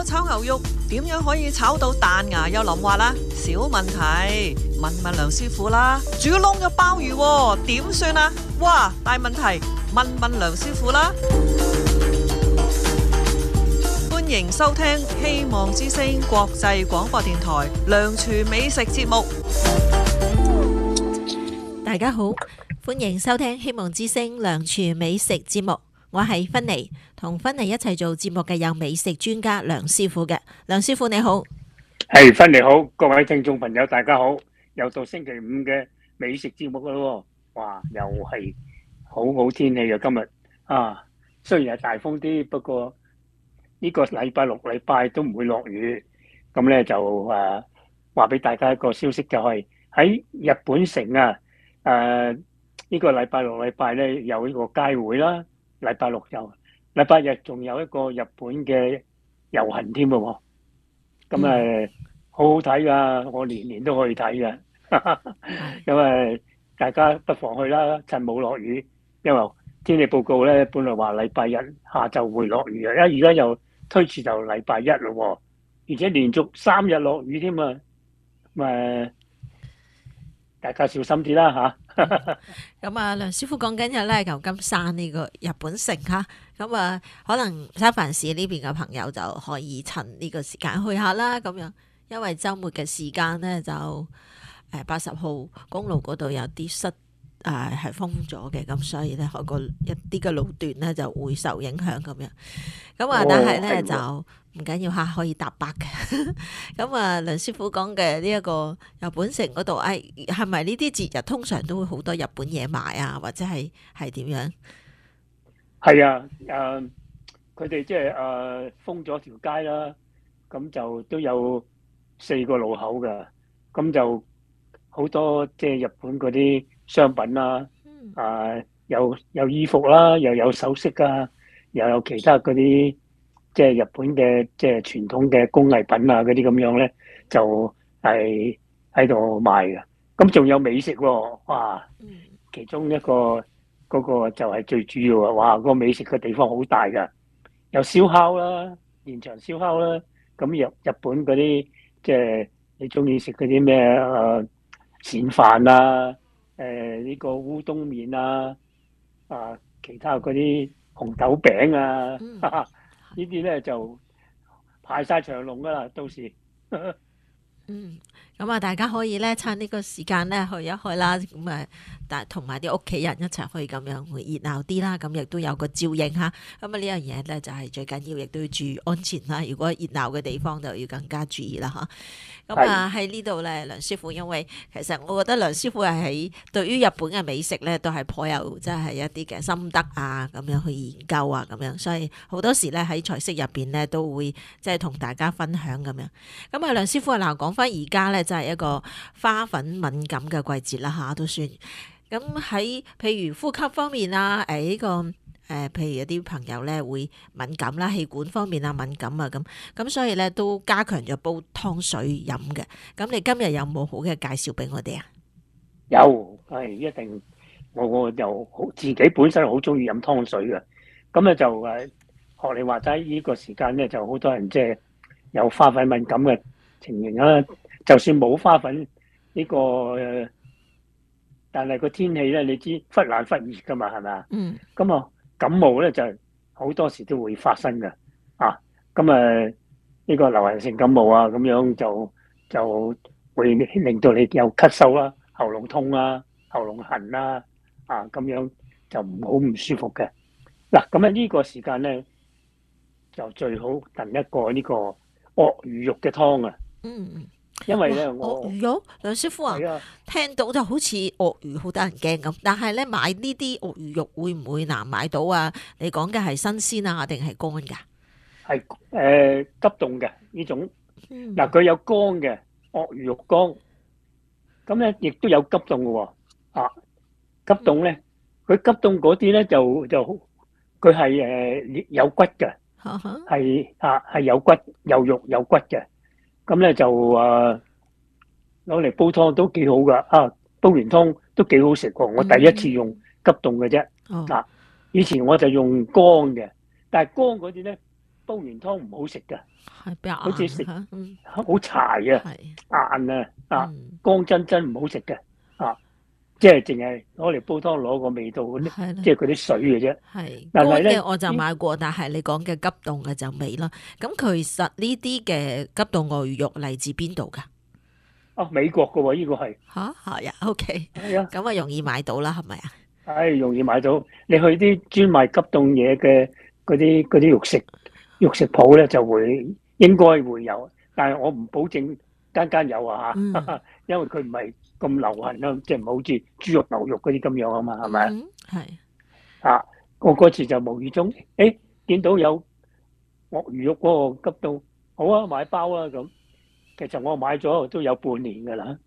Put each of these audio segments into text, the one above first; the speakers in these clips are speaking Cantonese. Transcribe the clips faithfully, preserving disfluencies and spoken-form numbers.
炒牛肉點樣可以炒到彈牙又腍滑啦？小問題，問問梁師傅啦。煮燶咗鮑魚喎，點算啊？哇，大問題，問問梁師傅啦。歡迎收聽希望之聲國際廣播電台梁廚美食節目。 大家好，歡迎收聽希望之聲梁廚美食節目。我係芬妮，同芬妮一齊做節目嘅有美食專家梁師傅嘅。梁師傅你好。 係，芬妮好，各位聽眾朋友大家好，又到星期五嘅美食節目啦。哇，又係好好天氣啊！今日啊，雖然係大風啲，不過呢個禮拜六禮拜都唔會落雨。咁咧就誒話俾大家一個消息，就係喺日本城啊，誒呢個禮拜六禮拜咧有呢個街會啦。禮拜六有，禮拜日仲有一個日本嘅遊行添喎，咁誒好好睇噶，我年年都可以睇噶，咁誒大家不妨去啦，趁冇落雨，因為天氣報告咧本來話禮拜日下晝會落雨啊，而家又推遲就禮拜一咯，而且連續三日落雨添啊，咁誒大家小心啲啦嚇。 咁啊，梁師傅講緊嘅咧舊金山呢個日本城嚇，咁啊可能三藩市呢邊嘅朋友就可以趁呢個時間去下啦，咁樣，因為週末嘅時間咧就誒八十號公路嗰度有啲塞誒係封咗嘅，咁所以咧嗰個一啲嘅路段咧就會受影響咁樣，咁啊但係咧就唔緊要嚇，可以搭白嘅。咁啊，梁師傅講嘅呢一個日本城嗰度，誒係咪呢啲節日通常都會好多日本嘢賣啊？或者係係點樣？ 係啊，誒佢哋即係誒封咗條街啦，咁就都有四個路口㗎，咁就好多即係日本嗰啲商品啦，啊有有衣服啦，又有首飾啊，又有其他嗰啲。即係日本嘅即係傳統嘅工藝品啊，嗰啲咁樣咧，就係喺度賣嘅。咁仲有美食喎，哇！其中一個嗰個就係最主要啊！哇，個美食嘅地方好大㗎，有燒烤啦，現場燒烤啦。咁日日本嗰啲即係你中意食嗰啲咩誒鱔飯啊，誒呢個烏冬麵啊，啊其他嗰啲紅豆餅啊。嗯呢啲咧就排晒長龍噶啦，到時。 嗯，咁啊，大家可以咧趁呢個時間咧去一去啦，咁啊，但同埋啲屋企人一齊去咁樣會熱鬧啲啦，咁亦都有個照應嚇。咁啊呢樣嘢咧就係最緊要，亦都要注意安全啦。如果熱鬧嘅地方就要更加注意啦嚇。咁啊喺呢度咧，梁師傅，因為其實我覺得梁師傅係喺對於日本嘅美食咧都係頗有即係一啲嘅心得啊，咁樣去研究啊，咁樣，所以好多時咧喺菜式入邊咧都會即係同大家分享咁樣。咁啊，梁師傅啊，嗱講翻而家咧就係一個花粉敏感嘅季節啦嚇，都算。咁喺譬如呼吸方面啊，誒呢個誒譬如有啲朋友咧會敏感啦，氣管方面啊敏感啊咁，咁所以咧都加強咗煲湯水飲嘅。咁你今日有冇好嘅介紹俾我哋啊？ 有，係一定。我我又好自己本身好中意飲湯水嘅。咁咧就誒學你話齋，呢個時間咧就好多人即係有花粉敏感嘅情形啦。就算冇花粉呢個誒，但係個天氣咧，你知忽冷忽熱噶嘛，係咪啊？嗯。咁啊，感冒咧就好多時都會發生嘅啊。咁啊，呢個流行性感冒啊，咁樣就就會令到你有咳嗽啦、喉嚨痛啦、喉嚨痕啦，啊咁樣就唔好唔舒服嘅。嗱，咁啊呢個時間咧就最好燉一個呢個鱷魚肉嘅湯啊。 嗯。 因為咧，我鱷魚肉，梁師傅啊，聽到就好似鱷魚好得人驚咁，但係咧買呢啲鱷魚肉會唔會難買到啊？你講嘅係新鮮啊，定係乾㗎？ 係誒急凍嘅呢種，嗱佢有乾嘅鱷魚肉乾，咁咧亦都有急凍嘅喎。啊，急凍咧，佢急凍嗰啲咧就就佢係誒有骨嘅，係啊係有骨有肉有骨嘅。咁咧就誒攞嚟煲湯都幾好噶，啊煲完湯都幾好食喎！我第一次用急凍嘅啫，嗱、嗯、以前我就用乾嘅，但係乾嗰啲咧煲完湯唔好食㗎， 係比較好似食硬嚇，嗯好柴啊， 係硬啊，啊嗯乾真真唔好食嘅，啊即係淨係攞嚟煲湯攞個味道嗰啲， 係啦即係嗰啲水嘅啫。 係但係咧乾嘅我就買過，但係你講嘅急凍嘅就未啦。咁其實呢啲嘅急凍鱷魚肉嚟自邊度㗎？ 啊美國嘅喎，呢個係吓係啊，OK， 係啊， 咁啊容易買到啦，係咪啊？ 係容易買到。你去啲專賣急凍嘢嘅嗰啲嗰啲肉食肉食鋪咧，就會應該會有，但係我唔保證間間有啊嚇， 嗯因為佢唔係咁流行啦，即係唔好似豬肉牛肉嗰啲咁樣啊嘛，係咪？ 嗯係啊，我嗰次就無意中，誒見到有鱷魚肉嗰個急凍，好啊，買包啊咁。其實我買咗都有半年㗎啦。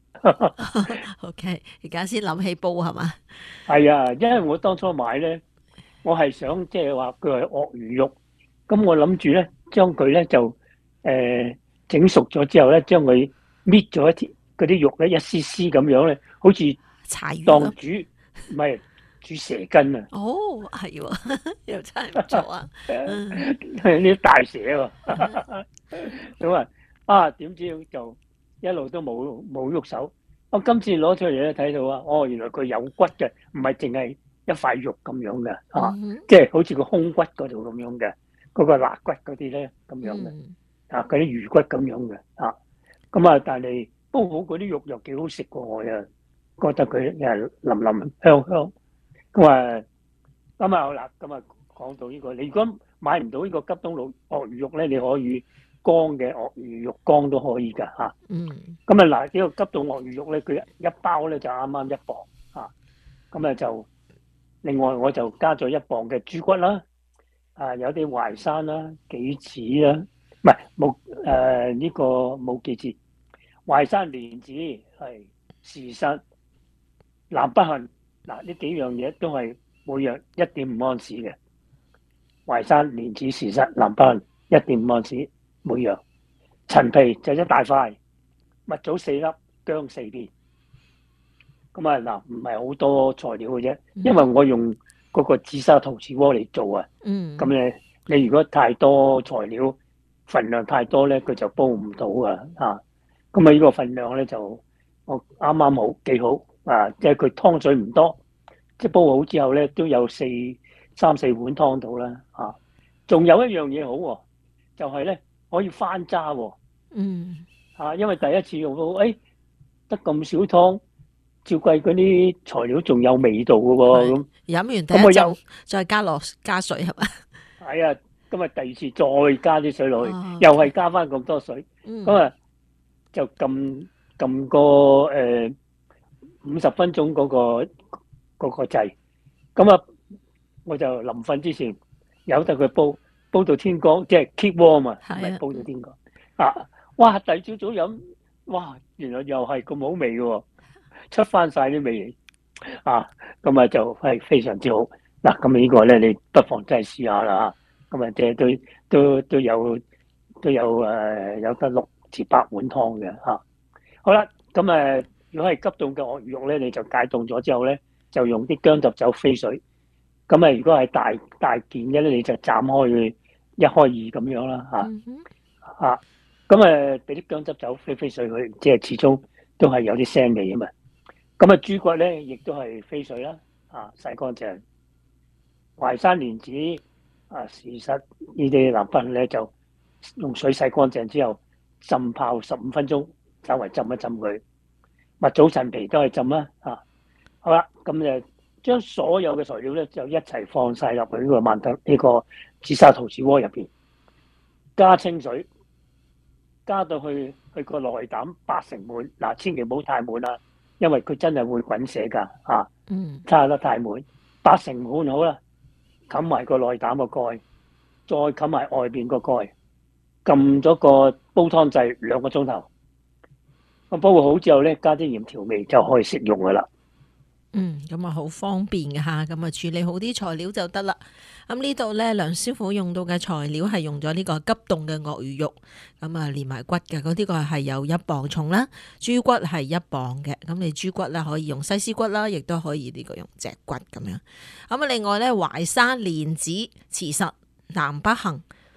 OK，而家先諗起煲係嘛？ 係啊，因為我當初買咧，我係想即係話佢係鱷魚肉，咁我諗住咧將佢咧就誒整熟咗之後咧，將佢搣咗一啲嗰啲肉咧一絲絲咁樣咧，好似柴魚咯。 當煮唔係煮蛇筋啊， 哦，係喎，又真係唔錯啊！嗯呢啲大蛇喎，咁啊啊點知就一路都冇冇喐手。我今次攞出嚟咧睇到啊，哦原來佢有骨嘅，唔係淨係一塊肉咁樣嘅啊， 嗯即係好似個胸骨嗰度咁樣嘅，嗰、個肋骨嗰啲咧咁樣嘅嗯啊，嗰啲魚骨咁樣嘅啊，咁啊但係煲好嗰啲肉又幾好食喎，我又覺得佢誒腍腍香香。咁啊咁啊好啦，咁啊講到呢、個，你如果買唔到呢個急凍鱷鱷魚肉咧，你可以乾嘅鱷魚肉乾都可以㗎嚇。 嗯咁啊嗱，呢個急凍鱷魚肉咧，佢一包咧就啱啱一磅啊。咁啊就另外我就加咗一磅嘅豬骨啦，啊有啲淮山啦、杞子啦，唔係冇誒呢個冇杞子，淮山蓮子係時實南北杏，嗱呢幾樣嘢都係每樣一點五盎司嘅，淮山蓮子時實南北杏一點五盎司每樣，陳皮就一大塊，蜜棗四粒，薑四片。咁啊嗱，唔係好多材料嘅啫，因為我用嗰個紫砂陶瓷鍋嚟做啊。 嗯， 咁咧，你如果太多材料，份量太多咧，佢就煲唔到啊。啊，咁啊呢個份量咧就我啱啱好幾好啊，即係佢湯水唔多，即係煲好之後咧都有四三四碗湯到啦。啊，仲有一樣嘢好喎、就係咧可以翻渣喎。 嗯啊，因為第一次用到，誒得咁少湯。照計嗰啲材料仲有味道嘅喎，咁飲完第一咁我又浸再加落加水係嘛？ 係啊，今日第二次再加啲水落去， 哦又係加翻咁多水， 嗯咁啊就撳撳個誒五十分鐘嗰個嗰個掣，咁啊我就臨瞓之前由得佢煲，煲到天光，即係 keep warm 啊，唔係啊係煲到天光啊！哇，第二朝早飲，哇，原來又係咁好味嘅喎。出翻晒啲味嚟啊！咁啊就係非常之好嗱。咁呢個咧，你不妨真係試下啦嚇。咁啊，即係都都都有都有誒、呃、有得六至八碗湯嘅嚇。好啦，咁誒如果係急凍嘅鱷魚肉咧，你就解凍咗之後咧，就用啲薑汁酒飛水。咁啊，如果係大大件嘅咧，你就斬開佢一開二咁樣啦嚇嗯哼嚇。咁誒俾啲薑汁酒飛飛水佢，即係始終都係有啲腥味啊嘛。咁啊，豬骨咧亦都係飛水啦，啊洗乾淨，淮山蓮子啊，時實呢啲南北杏咧就用水洗乾淨之後浸泡十五分鐘，稍微浸一浸佢。蜜棗陳皮都係浸啦，啊好啦，咁就將所有嘅材料咧就一齊放晒入去呢個曼特呢個紫砂陶瓷鍋入邊，加清水，加到去去個內膽八成滿，嗱千祈唔好太滿啦。因為佢真係會滾瀉㗎，啊， 嗯差得太滿，八成滿好啦，冚埋個內膽個蓋，再冚埋外邊個蓋，撳咗個煲湯掣兩個鐘頭，咁煲好之後咧，加啲鹽調味就可以食用㗎啦。 嗯，咁啊好方便嘅吓，咁啊處理好啲材料就得啦。咁呢度咧，梁師傅用到嘅材料係用咗呢個急凍嘅鱷魚肉，咁啊連埋骨嘅，嗰啲個係有一磅重啦。豬骨係一磅嘅，咁你豬骨咧可以用西施骨啦，亦都可以呢個用脊骨咁樣。咁啊另外咧，淮山蓮子、茨實、南北杏、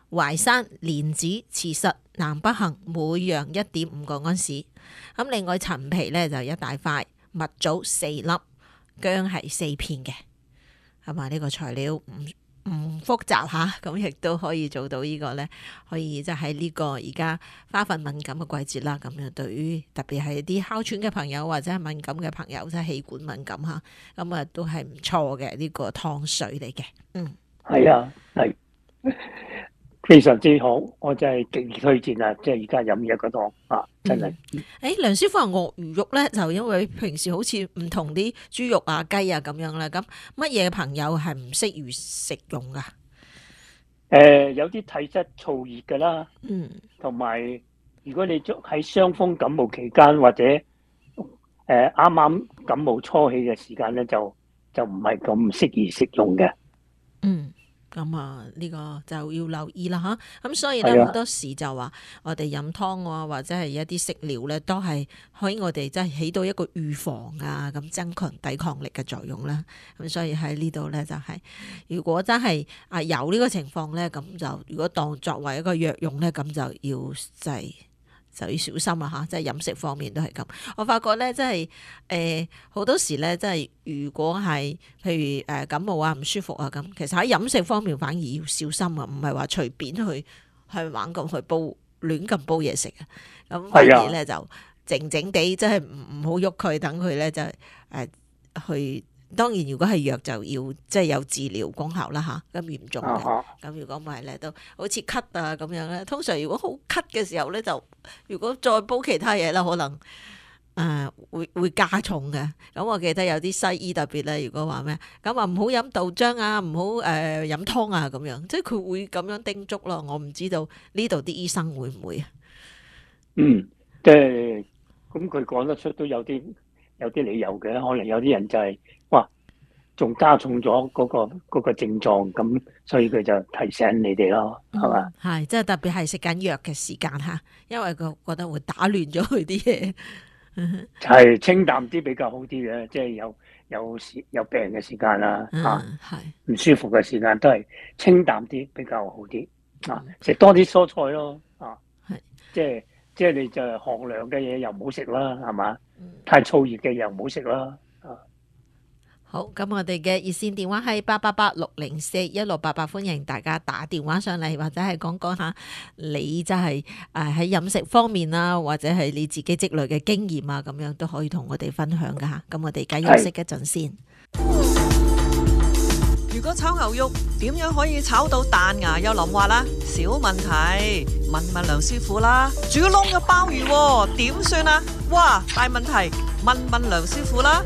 淮山、蓮子、茨實、南北杏每樣一點五個安士。咁另外陳皮咧就一大塊，蜜棗四粒，薑係四片嘅。咁啊呢個材料唔唔複雜吓，咁亦都可以做到呢個咧，可以即係喺呢個而家花粉敏感嘅季節啦。咁樣對於特別係啲哮喘嘅朋友或者係敏感嘅朋友，即係氣管敏感吓，咁啊都係唔錯嘅呢個湯水嚟嘅。嗯， 係啊，係非常之好，我真係極力推薦啊！即係而家飲呢一個湯啊，真係。誒、 嗯，梁師傅話鱷魚肉咧，就因為平時好似唔同啲豬肉啊、雞啊咁樣啦，咁乜嘢朋友係唔適宜食用噶？誒、 呃，有啲體質燥熱噶啦， 嗯， 同埋如果你喺傷風感冒期間或者誒啱啱感冒初起嘅時間咧，就就唔係咁適宜食用嘅。 嗯。咁啊，呢個就要留意啦吓。咁所以咧，好多時就話我哋飲湯啊，或者係一啲食療咧，都係可以我哋即係起到一個預防啊，咁增強抵抗力嘅作用啦。咁所以喺呢度咧，就係如果真係啊有呢個情況咧，咁就如果當作為一個藥用咧，咁就要就係就要小心啊吓，即係飲食方面都係咁。我發覺咧，即係誒好多時咧，即係如果係譬如誒感冒啊唔舒服啊咁，其實喺飲食方面反而要小心啊，唔係話隨便去去玩咁去煲亂咁煲嘢食啊。咁反而咧就靜靜地，即係唔唔好喐佢，等佢咧就誒、呃、去。當然，如果係藥就要即係有治療功效啦吓，咁嚴重嘅。咁、啊、如果唔係咧，都好似咳啊咁樣咧。通常如果好咳嘅時候咧，就如果再煲其他嘢啦，可能誒、呃、會會加重嘅。咁我記得有啲西醫特別咧，如果話咩咁話唔好飲豆漿啊，唔好誒飲湯啊咁樣，即係佢會咁樣叮囑咯。我唔知道呢度啲醫生會唔會啊？ 嗯，即係咁佢講得出都有啲有啲理由嘅，可能有啲人就係、是。哇！仲加重咗嗰、那個嗰、那個症狀，咁所以佢就提醒你哋咯，係嘛、嗯？ 係，即係特別係食緊藥嘅時間嚇，因為佢覺得會打亂咗佢啲嘢。 係清淡啲比較好啲嘅，即係有有時有病嘅時間啦，嚇、嗯，係唔舒服嘅時間都係清淡啲比較好啲。啊，食多啲蔬菜咯，啊，係，即係即係你就寒涼嘅嘢又唔好食啦，係嘛？太燥熱嘅又唔好食啦。 好，咁我哋嘅熱線電話係八八八六零四一六八八，歡迎大家打電話上嚟，或者係講講下你就係誒喺飲食方面啊，或者係你自己積累嘅經驗啊，咁樣都可以同我哋分享噶吓。咁我哋而家休息一陣先。 如果炒牛肉點樣可以炒到彈牙又腍滑啦？小問題，問問梁師傅啦。煮窿嘅鮑魚點算啊？哇，大問題，問問梁師傅啦。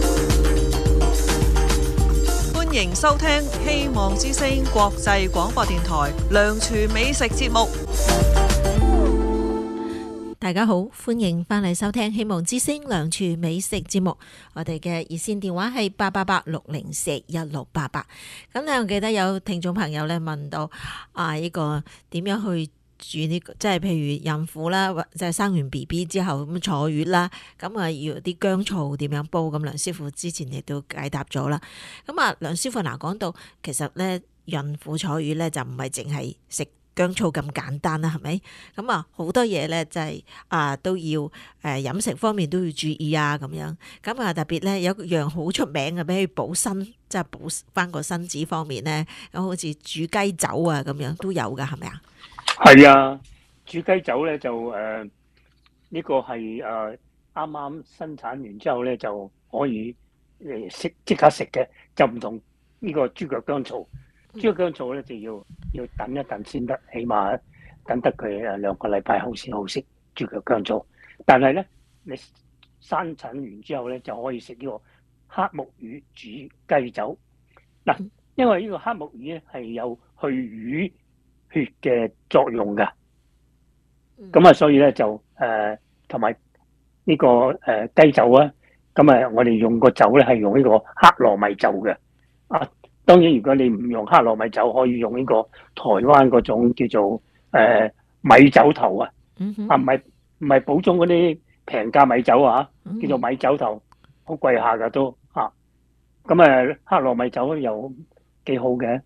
歡迎收聽希望之聲國際廣播電台梁廚美食節目。 大家好，歡迎翻嚟收聽希望之聲梁廚美食節目。我哋嘅熱線電話係八八八六零四一六八八。咁咧，我記得有聽眾朋友咧問到啊，呢個點樣去煮呢個，即係譬如孕婦啦，或者係生完 B B 之後咁坐月啦，咁啊要啲薑醋點樣煲？咁梁師傅之前亦都解答咗啦。咁啊，梁師傅嗱講到，其實咧孕婦坐月咧就唔係淨係食薑醋咁簡單啦，係咪？咁啊好多嘢咧就係啊都要誒飲食方面都要注意啊咁樣。咁啊特別咧有一樣好出名嘅，比如補身，即係補翻個身子方面咧，咁好似煮雞酒啊咁樣都有噶，係咪啊？ 係啊，煮雞酒咧就誒呢、呃這個係誒啱啱生產完之後咧就可以誒食即刻食嘅，就唔同呢個豬腳薑醋。豬腳薑醋咧就要要等一等先得，起碼等得佢誒兩個禮拜後先好食豬腳薑醋。但係咧你生產完之後咧就可以食呢個黑木魚煮雞酒。嗱，因為呢個黑木魚咧係有去瘀血嘅作用噶，咁啊，所以咧就誒同埋呢個誒雞酒啊，咁啊，我哋用個酒咧係用呢個黑糯米酒嘅。啊，當然如果你唔用黑糯米酒，可以用呢個台灣嗰種叫做誒、呃、米酒頭啊，啊唔係唔係寶中嗰啲平價米酒啊，叫做米酒頭，好貴下噶都啊。咁啊，黑糯米酒又幾好嘅。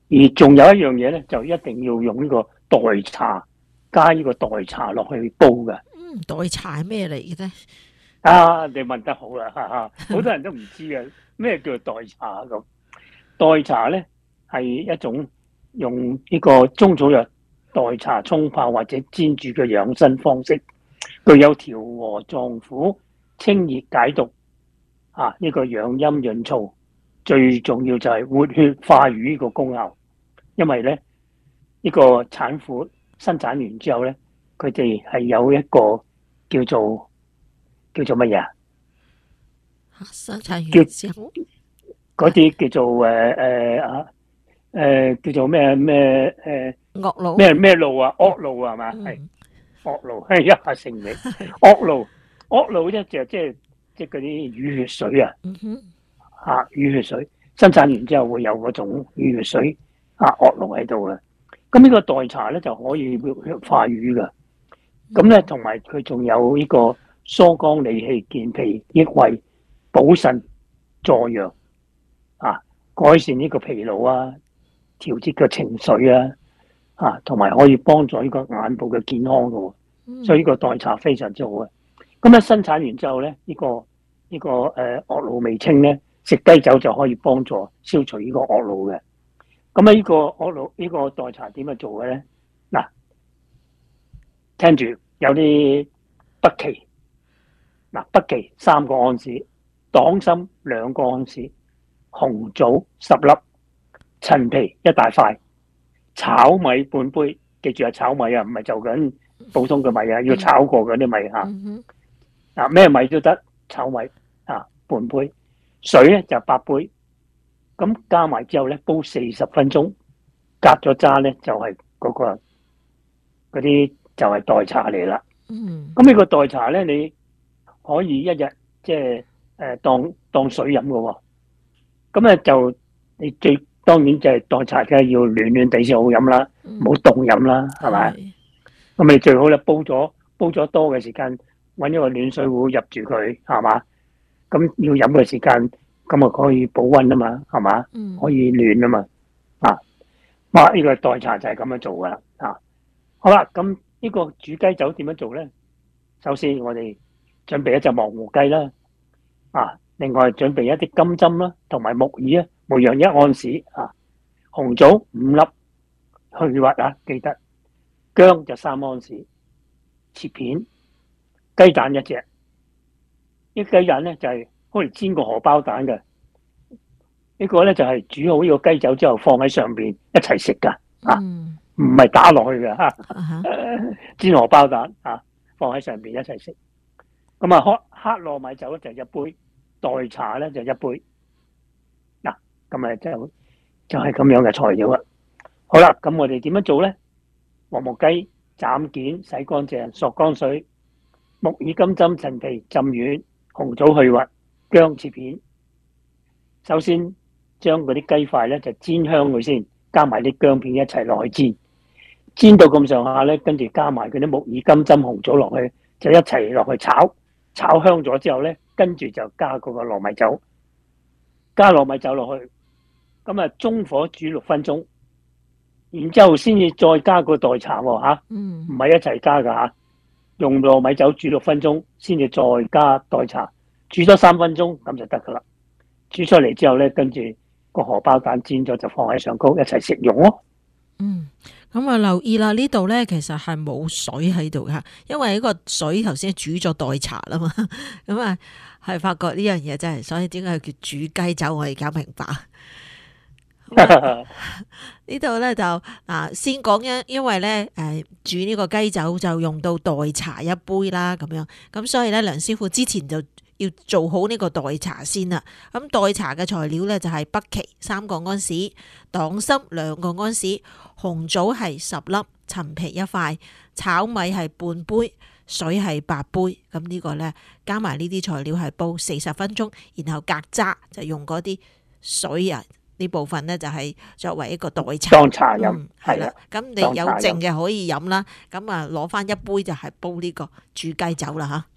而仲有一樣嘢咧，就一定要用呢個代茶，加呢個代茶落去煲嘅。 嗯，代茶係咩嚟嘅咧？ 啊，你問得好啦，哈哈，好多人都唔知嘅，咩叫代茶咁？代茶咧係一種用呢個中草藥代茶沖泡或者煎煮嘅養生方式，具有調和臟腑、清熱解毒啊，呢、這個養陰潤燥，最重要就係活血化瘀呢個功效。因為咧呢、這個產婦生產完之後咧，佢哋係有一個叫做叫做乜嘢啊？ 生產完之後嗰啲叫做誒誒啊誒叫做咩咩誒惡露咩咩露啊？惡露啊係嘛？係惡露，係一下成名。惡露惡露咧就即係即係嗰啲淤血水啊！ 嗯哼， 啊淤血水生產完之後會有嗰種淤血水啊惡露喺度嘅。咁呢個代茶咧就可以活血化瘀嘅。咁咧同埋佢仲有呢個疏肝理氣、健脾益胃、補腎助陽啊，改善呢個疲勞啊，調節個情緒啊，啊同埋可以幫助呢個眼部嘅健康嘅喎。所以呢個代茶非常之好嘅。咁咧生產完之後咧，呢、這個呢、這個誒惡露未清咧，食雞酒就可以幫助消除呢個惡露嘅。咁啊呢個惡露呢個代茶點樣做嘅咧？嗱，聽住有啲北芪，嗱北芪三個安士，黨參兩個安士，紅棗十粒，陳皮一大塊，炒米半杯。記住係炒米啊，唔係就緊普通嘅米啊，要炒過嗰啲米嚇。嗱咩米都得，炒米啊半杯，水咧就八杯。咁加埋之後咧，煲四十分鐘，隔咗渣咧就係嗰個嗰啲就係代茶嚟啦。咁呢個代茶咧，你可以一日即係誒當當水飲嘅喎。咁咧就你最當然就係代茶嘅要暖暖地先好飲啦，唔好凍飲啦，係咪？咁你最好咧煲咗煲咗多嘅時間，揾一個暖水壺入住佢，係嘛？咁要飲嘅時間，咁啊可以保溫啊嘛，係嘛？可以暖啊嘛，啊，哇！呢個代茶就係咁樣做噶啦，啊，好啦，咁呢個煮雞酒點樣做咧？首先我哋準備一隻望湖雞啦，啊，另外準備一啲金針啦，同埋木耳啊，每樣一安士啊，紅棗五粒去核啊，記得。薑就三安士，切片，雞蛋一隻。呢雞蛋咧就係可以煎個荷包蛋嘅。呢個咧就係煮好呢個雞酒之後放喺上邊一齊食噶，啊，唔係打落去嘅吓。煎荷包蛋啊，放喺上邊一齊食。咁啊，黑黑糯米酒就一杯，代茶咧就一杯。嗱，咁啊就就係咁樣嘅材料啦。好啦，咁我哋點樣做咧？黃木雞斬件洗乾淨，索乾水，木耳、金針、陳皮浸軟，紅棗去核，薑切片。首先將嗰啲雞塊咧就煎香佢先，加埋啲薑片一齊落去煎，煎到咁上下咧，跟住加埋嗰啲木耳、金針、紅棗落去，就一齊落去炒，炒香咗之後咧，跟住就加嗰個糯米酒，加糯米酒落去，咁啊中火煮六分鐘。然之後先至再加個代茶喎嚇，唔係一齊加噶嚇。用糯米酒煮六分鐘，先至再加代茶，煮咗三分鐘咁就得噶啦。煮出嚟之後咧，跟住個荷包蛋煎咗就放喺上高一齊食用咯。 嗯，咁啊留意啦，呢度咧其實係冇水喺度噶，因為呢個水頭先煮咗代茶啦嘛。咁啊係發覺呢樣嘢真係，所以點解叫煮雞酒？我而家明白。呢度咧就嗱，先講因因為咧誒煮呢個雞酒就用到代茶一杯啦，咁樣咁所以咧梁師傅之前就要做好呢個代茶先啦。咁代茶嘅材料咧就係北芪三個安士，黨參兩個安士，紅棗係十粒，陳皮一塊，炒米係半杯，水係八杯。咁呢個咧加埋呢啲材料係煲四十分鐘，然後隔渣就用嗰啲水啊。呢部分咧就係作為一個代茶， 當茶飲係啦。 咁、嗯、你有剩嘅可以飲啦。咁啊攞翻一杯就係煲呢個煮雞酒啦嚇。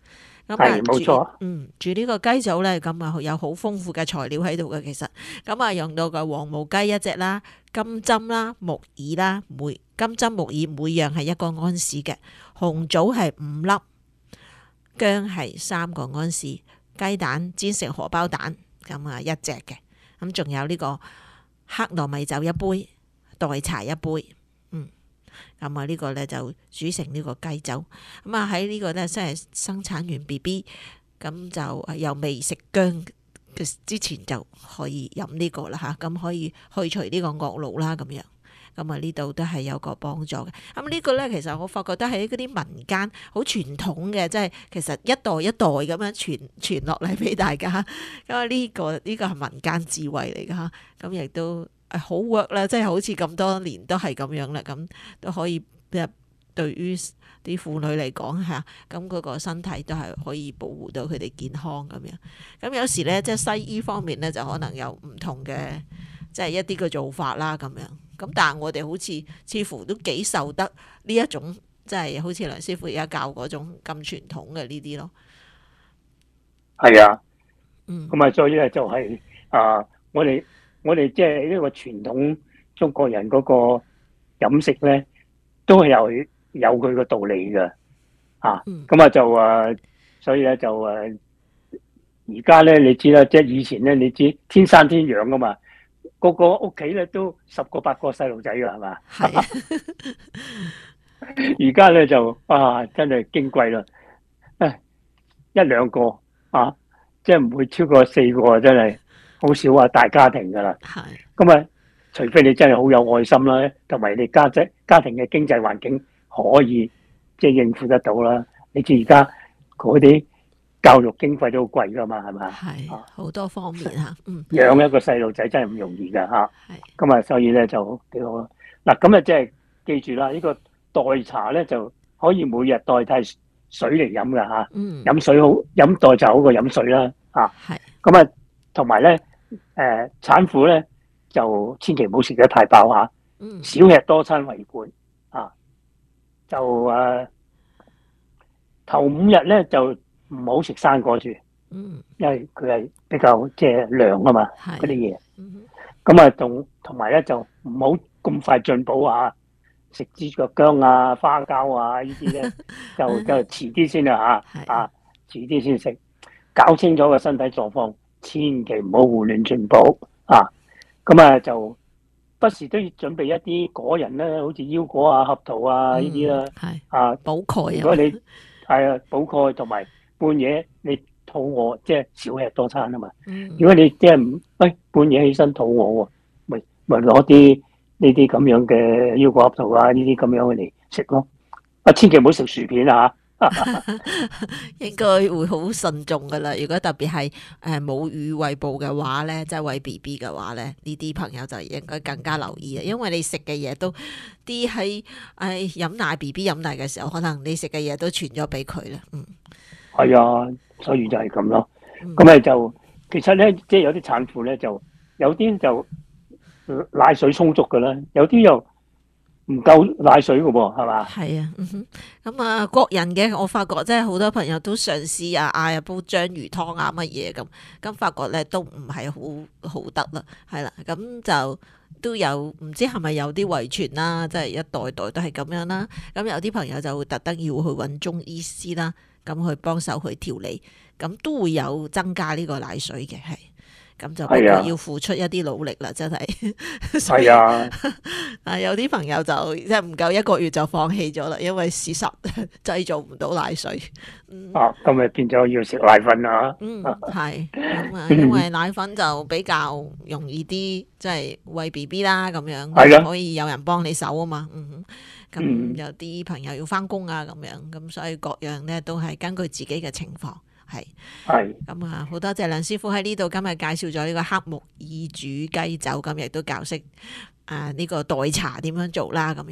咁啊係冇煮錯， 嗯煮呢個雞酒咧，咁啊有好豐富嘅材料喺度嘅，其實咁啊用到個黃毛雞一隻啦，金針啦、木耳啦，每金針木耳每樣係一個安士嘅，紅棗係五粒，薑係三個安士，雞蛋煎成荷包蛋咁啊一隻嘅，咁仲有呢個黑糯米酒一杯，代茶一杯。咁啊，呢個咧就煮成呢個雞酒。咁啊，喺呢個咧即係生產完 B B，咁就又未食薑嘅之前就可以飲呢個啦嚇。咁可以去除呢個惡露啦咁樣。咁啊，呢度都係有個幫助嘅。咁呢個咧其實我發覺得喺嗰啲民間好傳統嘅，即係其實一代一代咁樣傳傳落嚟俾大家。咁啊，呢個呢個係民間智慧嚟㗎嚇。咁亦都。誒好 work 啦，即係好似咁多年都係咁樣啦，咁都可以即係對於啲婦女嚟講嚇，咁嗰個身體都係可以保護到佢哋健康咁樣。咁有時咧，即係西醫方面咧就可能有唔同嘅，即係一啲嘅做法啦咁樣。咁但係我哋好似似乎都幾受得呢一種，即係好似梁師傅而家教嗰種咁傳統嘅呢啲咯。 係啊， 嗯， 咁啊，所以咧就係啊，我哋。我哋即係呢個傳統中國人嗰個飲食咧，都係有有佢個道理嘅，啊，咁啊就啊，所以咧就啊，而家咧你知啦，即係以前咧你知天生天養噶嘛，個個屋企咧都十個八個細路仔噶係嘛， 係。 而家咧就啊真係矜貴啦，誒一兩個啊，即係唔會超過四個，真係。好少話大家庭噶啦，咁啊，除非你真係好有愛心啦，同埋你家姐家庭嘅經濟環境可以即係應付得到啦。你知而家嗰啲教育經費都好貴噶嘛，係咪？ 係好多方面嚇，嗯， 養一個細路仔真係唔容易噶嚇。係，咁啊，所以咧就幾好啦。嗱，咁啊，即係記住啦，呢個代茶咧就可以每日代替水嚟飲噶嚇。嗯，飲水好，飲代茶好過飲水啦。啊，係，咁啊。同埋咧，誒、呃、產婦咧就千祈唔好食得太飽嚇，嗯、少吃多餐為貴啊。就誒、啊、頭五日咧就唔好食生果住，嗯，因為佢係比較即係涼啊嘛，嗰啲嘢。咁啊，同同埋咧就唔好咁快進補啊，食豬腳薑啊、花膠啊呢啲咧就就遲啲先啦嚇，啊遲啲先食，搞清楚個身體狀況。千祈唔好胡亂進補啊！咁啊就不時都要準備一啲果仁咧，好似腰果啊、合桃啊呢啲啦。係啊，補鈣啊！如果你係啊補鈣，同埋半夜你肚餓，即係少吃多餐啊嘛。嗯、如果你即係唔喂半夜起身肚餓喎，咪咪攞啲呢啲咁樣嘅腰果、合桃啊呢啲咁樣嚟食咯。啊，千祈唔好食薯片啊！ 應該會好慎重噶啦。如果特別係誒母乳餵哺嘅話咧，即係餵 B B 嘅話咧，呢啲朋友就應該更加留意啊。因為你食嘅嘢都啲喺誒飲奶 B B 飲奶嘅時候，可能你食嘅嘢都傳咗俾佢啦。嗯， 係啊，所以就係咁咯。咁咪、嗯、就其實咧，即係有啲產婦咧，就有啲就奶水充足噶啦，有啲又唔夠奶水嘅喎，係嘛？係啊， 嗯哼，咁啊，國人嘅我發覺即係好多朋友都嘗試啊，嗌啊煲章魚湯啊乜嘢咁，咁發覺咧都唔係好好得啦，係啦，咁就都有唔知係咪有啲遺傳啦，即係一代代都係咁樣啦，咁有啲朋友就會特登要去揾中醫師啦，咁去幫手去調理，咁都會有增加呢個奶水嘅，係。咁就不過要付出一啲努力啦，真係。 係啊， 啊有啲朋友就即係唔夠一個月就放棄咗啦，因為事實製造唔到奶水。嗯、 啊，咁咪變咗要食奶粉啦。 嗯，係咁啊，因為奶粉就比較容易啲，即係餵 B B 啦咁樣， 係可以有人幫你手啊嘛。嗯，咁有啲朋友要翻工啊咁樣，咁所以各樣咧都係根據自己嘅情況。係，係咁啊！好多謝梁師傅喺呢度今日介紹咗呢個黑木耳煮雞酒，咁亦都教識啊呢個代茶點樣做啦咁樣。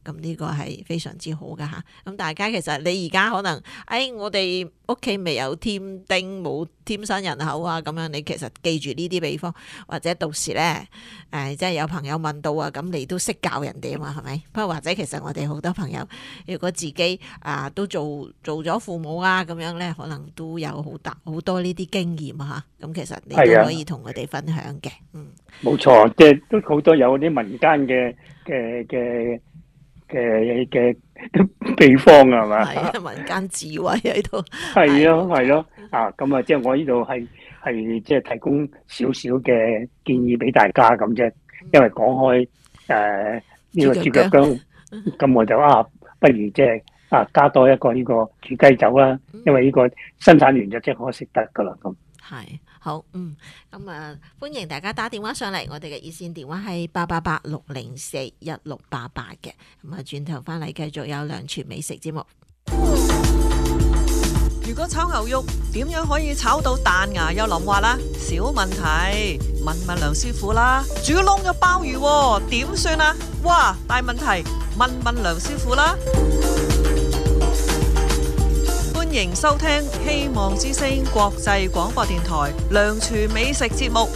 咁呢個係非常之好㗎吓。咁大家其實你而家可能，誒我哋屋企未有添丁冇添新人口啊，咁樣你其實記住呢啲地方，或者到時咧誒即係有朋友問到啊，咁你都識教人哋啊嘛，係咪？不過或者其實我哋好多朋友，如果自己啊都做做咗父母啊咁樣咧，可能都有好大好多呢啲經驗啊嚇。咁其實你都可以同佢哋分享嘅。嗯， 冇錯，即係都好多有啲民間嘅嘅嘅嘅嘅秘方啊，係嘛？ 係啊，民間智慧喺度。 係咯，係咯。啊，咁啊，即係我呢度係係即係提供少少嘅建議俾大家咁啫。因為講開誒呢個豬腳薑，咁我就啊，不如即係啊加多一個呢個煮雞酒啦。因為呢個生產完就即係可以食得噶啦咁。 係好，嗯，咁啊，歡迎大家打電話上嚟，我哋嘅熱線電話係八八八六零四一六八八嘅。咁啊，轉頭翻嚟繼續有梁廚美食節目。 如果炒牛肉點樣可以炒到彈牙又腍滑啦？小問題，問問梁師傅啦。煮燶咗鮑魚點算啊？哇，大問題，問問梁師傅啦。歡迎收聽希望之聲國際廣播電台梁廚美食節目。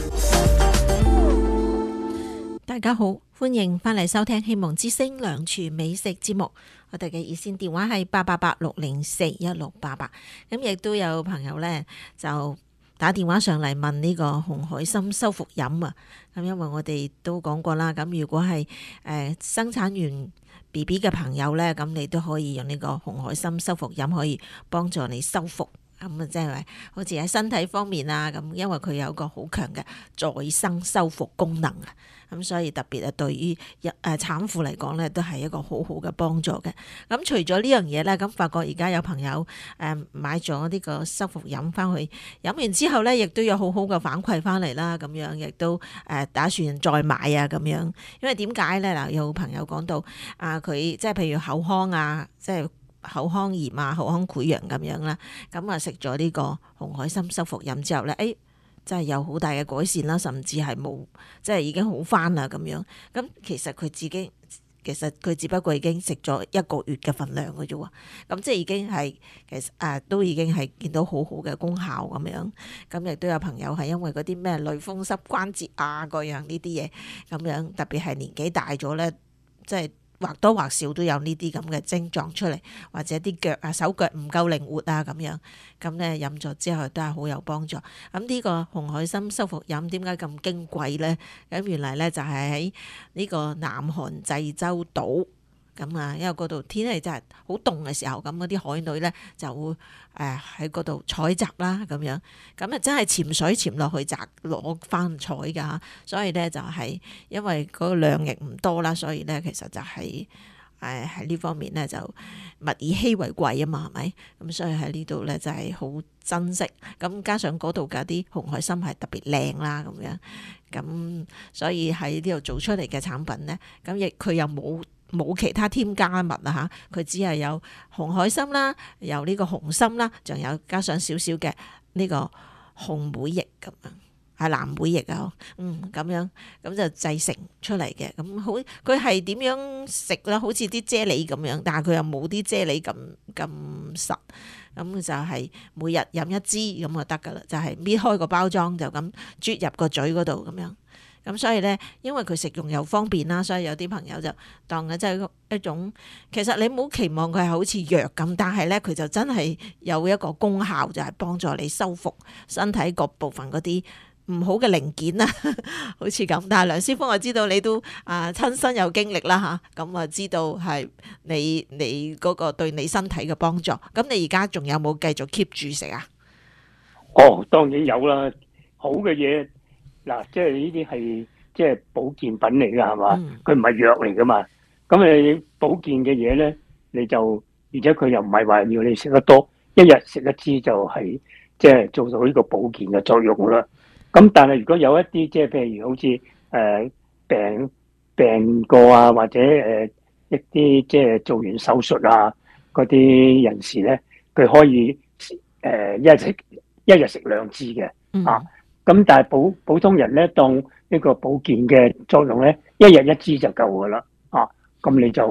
大家好，歡迎翻嚟收聽希望之聲梁廚美食節目。我哋嘅熱線電話係八八八六零四一六八八。咁亦都有朋友呢，就打電話上嚟問呢個紅海參修復飲啊。咁因為我哋都講過啦，咁如果係誒、呃、生產完 B B 嘅朋友呢，咁你都可以用呢個紅海參修復飲，可以幫助你修復。咁啊，即係好似喺身體方面啊，咁因為佢有一個好強嘅再生修復功能啊，咁所以特別啊，對於誒產婦嚟講咧，都係一個好好嘅幫助嘅。咁除咗呢樣嘢咧，咁發覺而家有朋友誒買咗呢個修復飲翻去，飲完之後咧，亦都有好好嘅反饋翻嚟啦，咁樣亦都誒打算再買啊，咁樣。因為點解咧？嗱，有朋友講到啊，佢即係譬如口腔啊，即係。口腔炎啊、口腔潰瘍咁樣啦，咁啊食咗呢個紅海參修復飲之後咧，誒、哎，真係有好大嘅改善啦，甚至係冇，即係已經好返啦咁樣。咁其實佢自己，其實佢只不過已經食咗一個月嘅份量嘅啫喎，咁即係已經係其實誒都已經係見到好好嘅功效咁樣。咁亦都有朋友係因為嗰啲咩類風濕關節啊嗰樣呢啲嘢咁樣，特別係年紀大咗咧，即係。或多或少都有呢啲咁嘅症狀出嚟，或者啲腳啊、手腳唔夠靈活啊咁樣，咁咧飲咗之後都係好有幫助。咁呢個紅海參修復飲點解咁矜貴咧？咁原來咧就係喺呢個南韓濟州島。咁啊，因為嗰度天氣真係好凍嘅時候，咁嗰啲海女咧就會誒喺嗰度採集啦，咁樣咁啊真係潛水潛落去摘攞翻採㗎嚇，所以咧就係因為嗰個量亦唔多啦，所以咧其實就係誒喺呢方面咧就物以稀為貴啊嘛，係咪？咁所以喺呢度咧就係好珍惜，咁加上嗰度嘅啲紅海參係特別靚啦，咁樣咁所以喺呢度做出嚟嘅產品咧，咁亦佢又冇。冇其他添加物啊嚇，佢只係有紅海參啦，有呢個紅參啦，仲有加上少少嘅呢個紅莓液咁樣，係藍莓液啊，嗯咁樣咁就製成出嚟嘅，咁好佢係點樣食啦？好似啲啫喱咁樣，但係佢又冇啲啫喱咁咁實，咁就係每日飲一支咁就得㗎啦，就係搣開個包裝就咁啜入個嘴嗰度咁樣。咁所以咧，因為佢食用又方便啦，所以有啲朋友就當嘅即係一種，其實你唔好期望佢係好似藥咁，但係咧佢就真係有一個功效，就係、是、幫助你修復身體各部分嗰啲唔好嘅零件啊，好似咁。但係梁師傅，我知道你都啊親身有經歷啦嚇，咁啊知道係你你嗰個對你身體嘅幫助。咁你而家仲有冇繼續 keep 住食啊？ 哦，當然有啦，好嘅嘢。嗱，即係呢啲係即係保健品嚟噶，係嘛？佢唔係藥嚟噶嘛。咁你保健嘅嘢咧，你就而且佢又唔係話要你食得多，一日食一支就係即係做到呢個保健嘅作用啦。咁但係如果有一啲即係譬如好似誒、呃、病病過啊，或者誒、呃、一啲即係做完手術啊嗰啲人士咧，佢可以誒、呃、一日食一日食兩支嘅啊。咁但係普普通人咧，當呢個保健嘅作用咧，一日一支就夠噶啦，啊，咁你就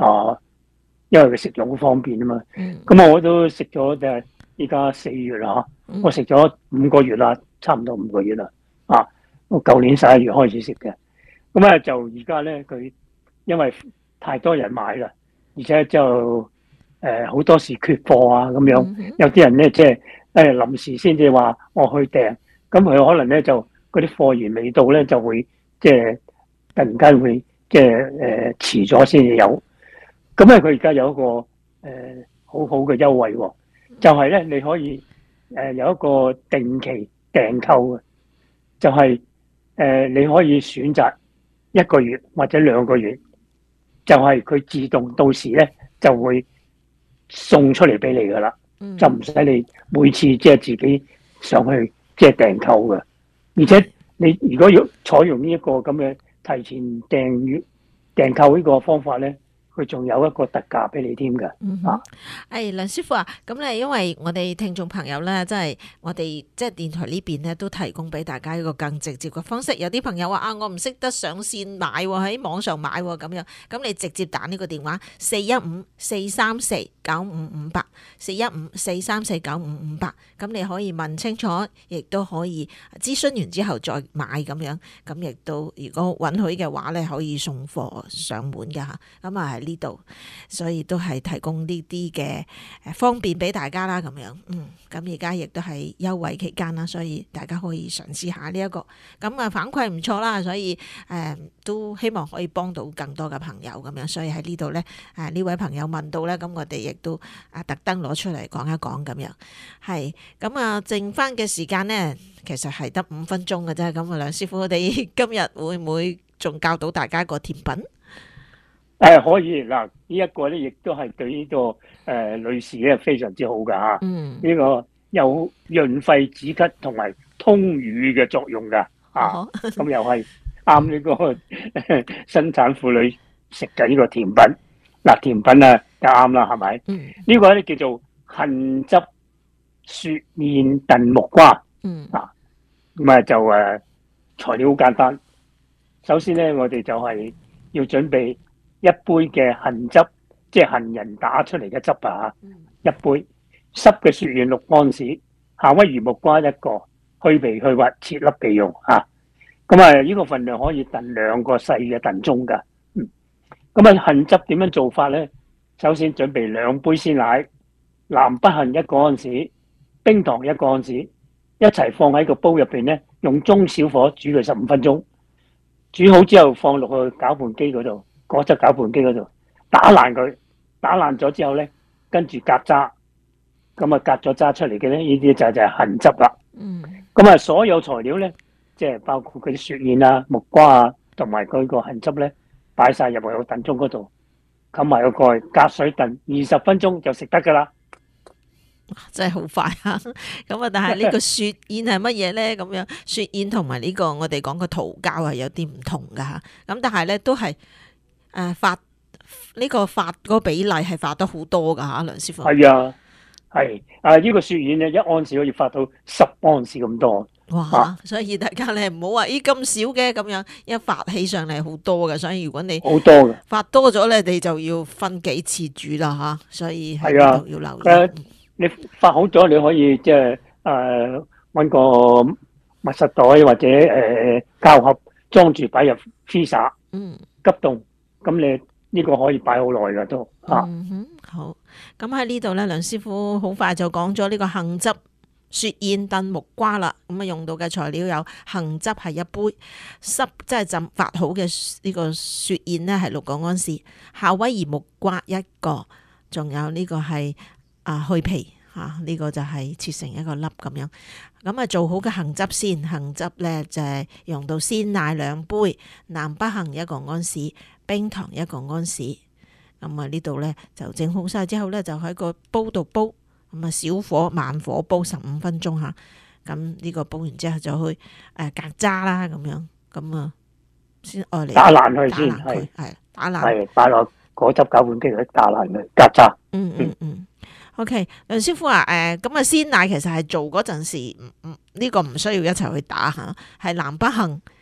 啊，因為佢食用好方便啊嘛。 嗯咁我都食咗就係依家四月啦， 嗯我食咗五個月啦，差唔多五個月啦。啊，我舊年十一月開始食嘅，咁啊就而家咧佢因為太多人買啦，而且就誒好、多時缺貨啊咁樣， 嗯有啲人咧即係誒臨時先至話我去訂，咁佢可能咧就嗰啲貨源未到咧就會即係突然間會即係誒遲咗先至有。咁咧佢而家有一個誒、呃、好好嘅優惠喎，就係、咧你可以誒、呃、有一個定期訂購嘅，就係、誒、你可以選擇一個月或者兩個月，就係、佢自動到時咧就會送出嚟俾你噶啦， 嗯就唔使你每次即係自己上去即係訂購嘅。而且你如果要採用呢一個咁嘅提前訂閱訂購呢個方法咧，佢仲有一個特價俾你添㗎。 嗯啊哼，誒梁師傅啊，咁咧因為我哋聽眾朋友咧，即係我哋即係電台呢邊咧，都提供俾大家一個更直接嘅方式。有啲朋友話啊，我唔識得上線買喎，喺網上買喎咁樣，咁你直接打呢個電話四一五四三四九五五八四一五四三四九五五八，咁你可以問清楚，亦都可以諮詢完之後再買咁樣，咁亦都如果允許嘅話咧，可以送貨上門㗎嚇。咁啊喺呢度，所以都係提供呢啲嘅誒方便俾大家啦，咁樣，嗯，咁而家亦都係優惠期間啦，所以大家可以嘗試下呢、這、一個，咁啊反饋唔錯啦，所以誒、呃、都希望可以幫到更多嘅朋友咁樣，所以喺呢度咧誒呢位朋友問到咧，咁我哋亦都啊特登攞出嚟講一講咁樣，係，咁啊剩翻嘅時間咧，其實係得五分鐘嘅啫，咁啊梁師傅，我哋今日會唔會仲教到大家個甜品？ 誒可以嗱，呢一個咧亦都係對呢個誒女士咧非常之好㗎嚇。 嗯， 呢個有潤肺止咳同埋通乳嘅作用㗎啊！ 好咁又係啱呢個生產婦女食嘅呢個甜品。嗱，甜品啊就啱啦，係咪？ 嗯呢個咧叫做杏汁雪燕燉木瓜。 嗯咁啊就誒材料好簡單。首先咧，我哋就係要準備一杯嘅杏汁，即係杏仁打出嚟嘅汁啊， 嗯一杯濕嘅雪燕六安士，夏威夷木瓜一個，去皮去核切粒備用嚇。咁啊，呢個份量可以燉兩個細嘅燉盅㗎。嗯，咁啊，杏汁點樣做法咧？首先準備兩杯鮮奶，南北杏一個安士，冰糖一個安士，一齊放喺個煲入邊咧，用中小火煮佢十五分鐘。煮好之後放落去攪拌機嗰度，果汁攪拌機嗰度打爛佢，打爛咗之後咧，跟住隔渣，咁啊隔咗渣出嚟嘅咧，呢啲就就係杏汁啦。 嗯咁啊，所有材料咧，即係包括嗰啲雪燕啊、木瓜啊，同埋嗰個杏汁咧，擺晒入去個燉盅嗰度，冚埋個蓋，隔水燉二十分鐘就食得噶啦。 真係好快啊！咁啊，但係呢個雪燕係乜嘢咧？咁樣雪燕同埋呢個我哋講個桃膠係有啲唔同噶嚇。咁但係咧都係誒發呢個發嗰個比例係發得好多噶嚇，梁師傅。 係啊，係啊，呢個雪燕咧一安士可以發到十安士咁多。 哇！ 啊所以大家咧唔好話咦咁少嘅咁樣，一發起上嚟好多嘅，所以如果你好多嘅。 發多咗咧，你就要分幾次煮啦嚇。所以喺係啊呢度要留誒意。 你發好咗，你可以即係誒揾個密實袋或者誒、呃、膠盒裝住擺入 freezer 嗯。 急凍，咁你呢個可以擺好耐噶都啊。 嗯哼，好。咁喺呢度咧，梁師傅好快就講咗呢個杏汁雪燕燉木瓜啦。咁啊，用到嘅材料有杏汁係一杯，濕即係浸發好嘅呢個雪燕呢係六個安士，夏威夷木瓜一個，仲有呢個係啊去皮嚇，呢、呢個就係切成一個粒咁樣。咁啊，做好嘅杏汁先，杏汁咧就係、是、用到鮮奶兩杯，南北杏一個安士，冰糖一個安士。咁啊，呢度咧就整好晒之後咧，就喺個煲度煲，咁啊小火慢火煲十五分鐘嚇。咁呢個煲完之後就去誒隔渣啦，咁樣咁啊先愛嚟打爛佢先， 打爛佢係係打爛。 係擺落果汁攪拌機度打爛佢，隔渣。 嗯嗯嗯。O.K. 梁師傅話誒咁啊鮮奶其實係做嗰陣時唔唔呢個唔需要一齊去打嚇，係南北杏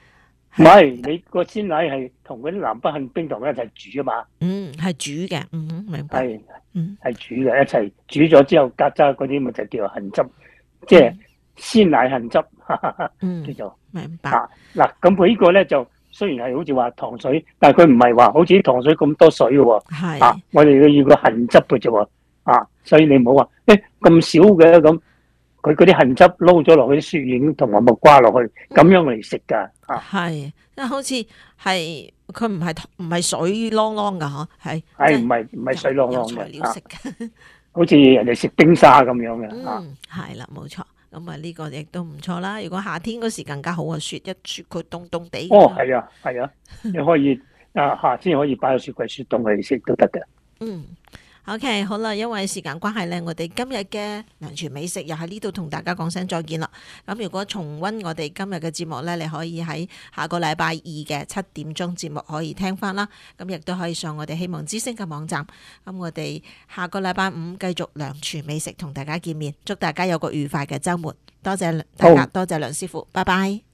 唔係你個鮮奶係同嗰啲南北杏冰糖一齊煮啊嘛， 嗯，係煮嘅，嗯，明白， 係嗯係煮嘅，一齊煮咗之後，隔渣嗰啲咪就叫做杏汁，即係鮮奶杏汁， 嗯， 叫做明白， 啊嗱。咁佢呢個咧就雖然係好似話糖水，但係佢唔係話好似糖水咁多水嘅喎。 係啊，我哋要個杏汁嘅啫喎。啊，所以你唔好話誒咁少嘅咁。佢嗰啲杏汁撈咗落去啲雪丸同埋木瓜落去，咁樣嚟食㗎嚇。 係，因為好似係佢唔係唔係水啷啷㗎嗬，係係唔係唔係水啷啷有材料食嘅， 嘅。 好似人哋食冰沙咁樣嘅嚇。 嗯，係啦，冇錯。咁啊，呢個亦都唔錯啦。如果夏天嗰時更加好啊，雪一雪佢凍凍地。 哦，係啊，係啊，你可以啊夏天可以擺喺雪櫃雪凍嚟食都得嘅。 嗯。OK， 好啦，因為時間關係咧，我哋今日嘅梁廚美食又喺呢度同大家講聲再見啦。咁如果重溫我哋今日嘅節目咧，你可以喺下個禮拜二嘅七點鐘節目可以聽翻啦。咁亦都可以上我哋希望之聲嘅網站。咁我哋下個禮拜五繼續梁廚美食同大家見面，祝大家有個愉快嘅週末。多謝大家，多謝梁師傅，拜拜。